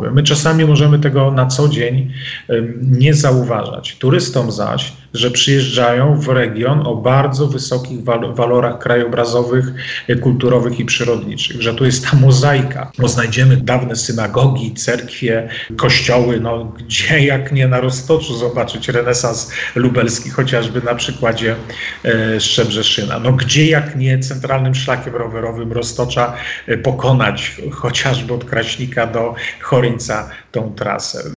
My czasami możemy tego na co dzień nie zauważać. Turystom zaś, że przyjeżdżają w region o bardzo wysokich walorach krajobrazowych, kulturowych i przyrodniczych, że tu jest ta mozaika, bo znajdziemy dawne synagogi, cerkwie, kościoły, gdzie jak nie na Roztoczu zobaczyć renesans lubelski, chociażby na przykładzie Szczebrzeszyna. Gdzie jak nie centralnym szlakiem rowerowym Roztocza pokonać chociażby od Kraśnika do Choryńca tą trasę.